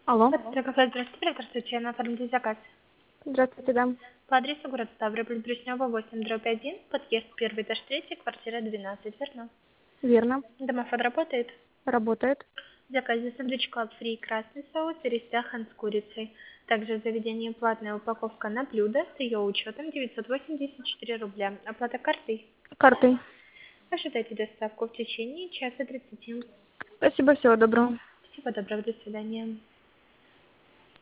Алло. Здравствуйте, на оформите заказ. Здравствуйте, да. По адресу город Ставрополь, Брюшнева, 8/1, подъезд 1, этаж 3, квартира 12, верно? Верно. Домофон работает? Работает. В заказе сэндвич клаб фри красный соус и рестяхан с курицей. Также в заведении платная упаковка на блюдо с ее учетом 984 рубля. Оплата картой. Картой. Ожидайте доставку в течение часа 30. Спасибо, всего доброго. Всего доброго, до свидания.